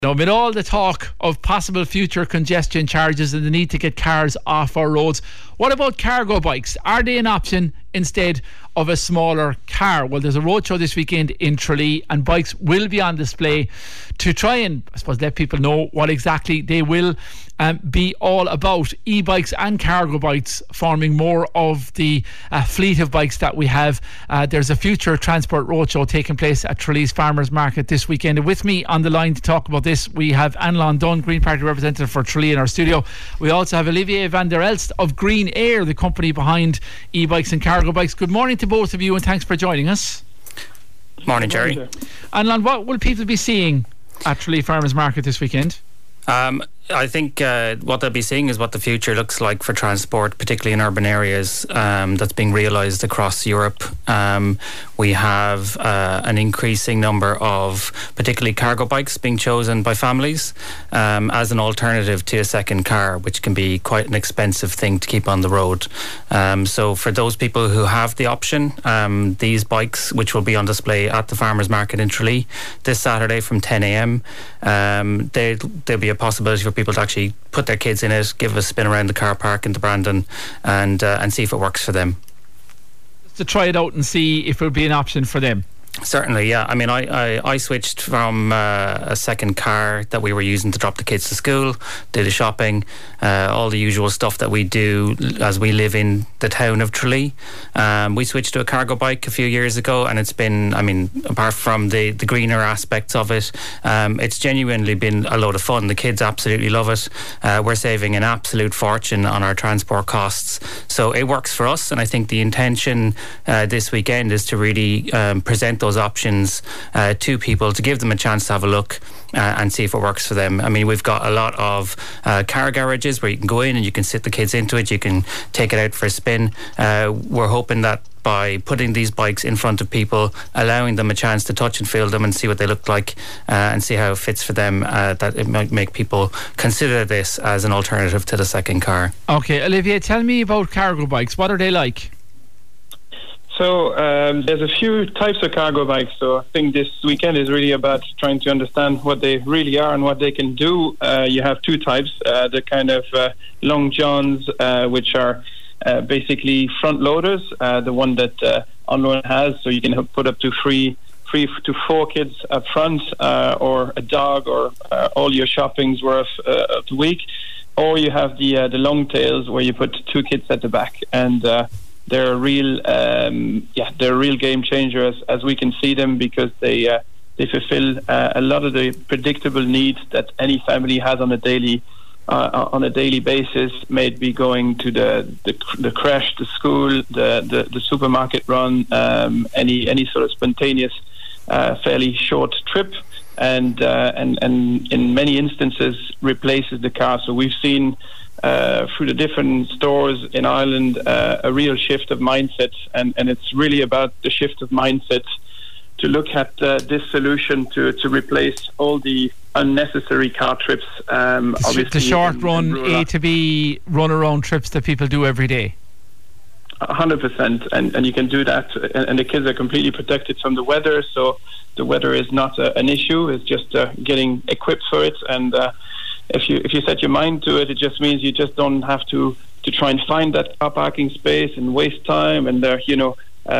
Now, amid all the talk of possible future congestion charges and the need to get cars off our roads, what about cargo bikes? Are they an option instead of a smaller car? Well, there's a roadshow this weekend in Tralee, and bikes will be on display to try and, I suppose, let people know what exactly they will be all about. E-bikes and cargo bikes forming more of the fleet of bikes that we have. There's a future transport roadshow taking place at Tralee's Farmers Market this weekend. And with me on the line to talk about this, we have Annalyn Dunn, Green Party representative for Tralee, in our studio. We also have Olivier van der Elst of Green Air, the company behind e-bikes and cargo bikes. Good morning to both of you, and thanks for joining us. Morning, Jerry. Annalyn, what will people be seeing at Tralee Farmers Market this weekend? I think what they'll be seeing is what the future looks like for transport, particularly in urban areas, that's being realised across Europe. We have an increasing number of particularly cargo bikes being chosen by families as an alternative to a second car, which can be quite an expensive thing to keep on the road. So for those people who have the option, these bikes, which will be on display at the Farmers Market in Tralee this Saturday from 10 a.m, there'll be a possibility for people to actually put their kids in it, give a spin around the car park in the Brandon, and see if it works for them. Just to try it out and see if it would be an option for them. Certainly, yeah. I mean, I switched from a second car that we were using to drop the kids to school, do the shopping, all the usual stuff that we do as we live in the town of Tralee. We switched to a cargo bike a few years ago, and it's been, I mean, apart from the greener aspects of it, it's genuinely been a load of fun. The kids absolutely love it. We're saving an absolute fortune on our transport costs. So it works for us, and I think the intention this weekend is to really present those options to people, to give them a chance to have a look and see if it works for them. I mean, we've got a lot of car garages where you can go in and you can sit the kids into it, you can take it out for a spin. We're hoping that by putting these bikes in front of people, allowing them a chance to touch and feel them and see what they look like and see how it fits for them, that it might make people consider this as an alternative to the second car. Okay, Olivier, tell me about cargo bikes. What are they like? So there's a few types of cargo bikes. So I think this weekend is really about trying to understand what they really are and what they can do. You have two types, the kind of long johns, which are basically front loaders, the one that Annalyn has, so you can put up to three to four kids up front, or a dog, or all your shopping's worth of the week. Or you have the long tails where you put two kids at the back, and they're a real, they're a real game changer as we can see them, because they fulfill a lot of the predictable needs that any family has on a daily basis. May it be going to the creche, the school, the supermarket run, any sort of spontaneous, fairly short trip, and in many instances replaces the car. So we've seen through the different stores in Ireland a real shift of mindset, and it's really about the shift of mindset to look at this solution to replace all the unnecessary car trips. Obviously, the short run A to B run around trips that people do every day. 100%, and you can do that, and the kids are completely protected from the weather, so the weather is not an issue. It's just getting equipped for it, and if you set your mind to it, it just means you just don't have to try and find that car parking space and waste time, and all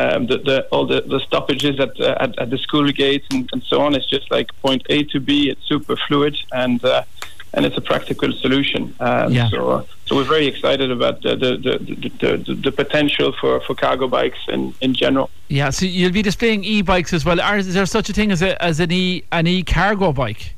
the stoppages at the school gates and so on. It's just like point A to B. It's super fluid, and it's a practical solution. So we're very excited about the potential for cargo bikes in general. Yeah. So you'll be displaying e-bikes as well. Is there such a thing as an e-cargo bike?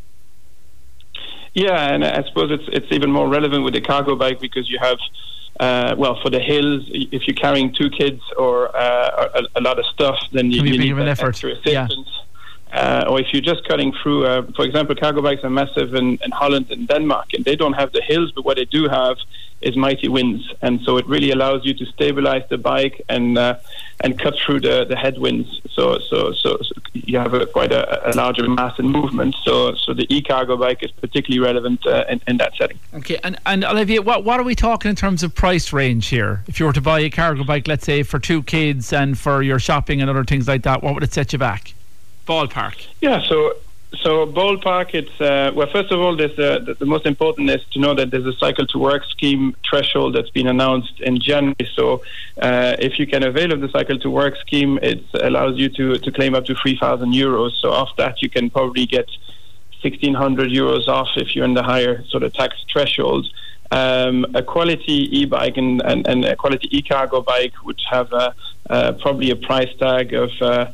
Yeah, and I suppose it's even more relevant with the cargo bike, because you have, for the hills, if you're carrying two kids or a lot of stuff, then you need an extra assistance. Yeah. Or if you're just cutting through, for example, cargo bikes are massive in Holland and Denmark, and they don't have the hills, but what they do have is mighty winds, and so it really allows you to stabilize the bike and cut through the headwinds. So you have quite a larger mass and movement. So the e-cargo bike is particularly relevant in that setting. Okay, and Olivier, what are we talking in terms of price range here? If you were to buy a cargo bike, let's say for two kids and for your shopping and other things like that, what would it set you back? Ballpark. Yeah, so So ballpark, it's well. First of all, there's the most important is to know that there's a cycle to work scheme threshold that's been announced in January. So if you can avail of the cycle to work scheme, it allows you to claim up to €3,000. So off that, you can probably get €1,600 off if you're in the higher sort of tax threshold. A quality e-bike and a quality e-cargo bike would have probably a price tag of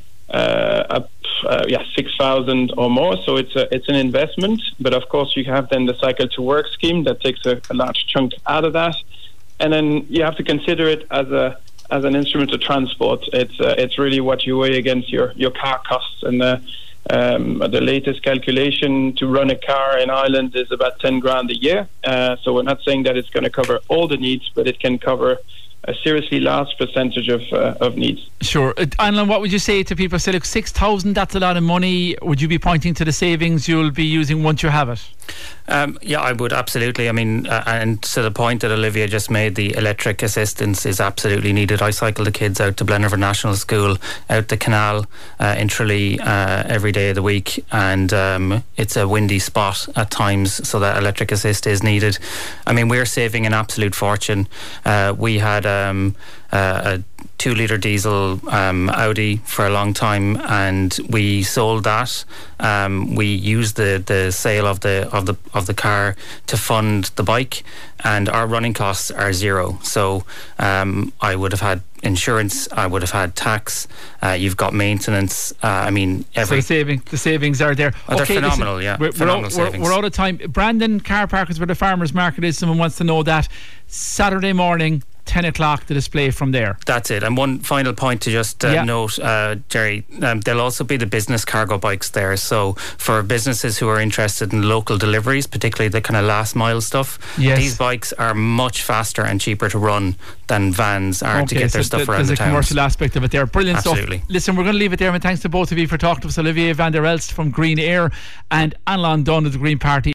6,000 or more. So it's an investment, but of course you have then the cycle to work scheme that takes a large chunk out of that, and then you have to consider it as an instrument of transport. It's really what you weigh against your car costs, and the latest calculation to run a car in Ireland is about 10 grand a year. So we're not saying that it's going to cover all the needs, but it can cover a seriously large percentage of needs. Sure. Alan, what would you say to people? Say, look, 6,000, that's a lot of money. Would you be pointing to the savings you'll be using once you have it? Yeah, I would, absolutely. I mean, and to the point that Olivia just made, the electric assistance is absolutely needed. I cycle the kids out to Blennerford National School, out the canal in Tralee every day of the week, and it's a windy spot at times, so that electric assist is needed. I mean, we're saving an absolute fortune. We had a 2-litre diesel Audi for a long time, and we sold that. We used the sale of the car to fund the bike, and our running costs are zero. So I would have had insurance, I would have had tax, you've got maintenance. I mean, so the savings are there. They're phenomenal. Listen, we're out of time. Brandon Car Park is where the farmers market is. Someone wants to know that. Saturday morning, 10 o'clock, the display from there. That's it. And one final point to just note, Jerry, there'll also be the business cargo bikes there. So for businesses who are interested in local deliveries, particularly the kind of last mile stuff, these bikes are much faster and cheaper to run than vans are to get their stuff around the town. There's a commercial aspect of it there. Brilliant Absolutely. Stuff. Listen, we're going to leave it there, and thanks to both of you for talking to us. Olivier van der Elst from Green Air and Alan Dunn of the Green Party.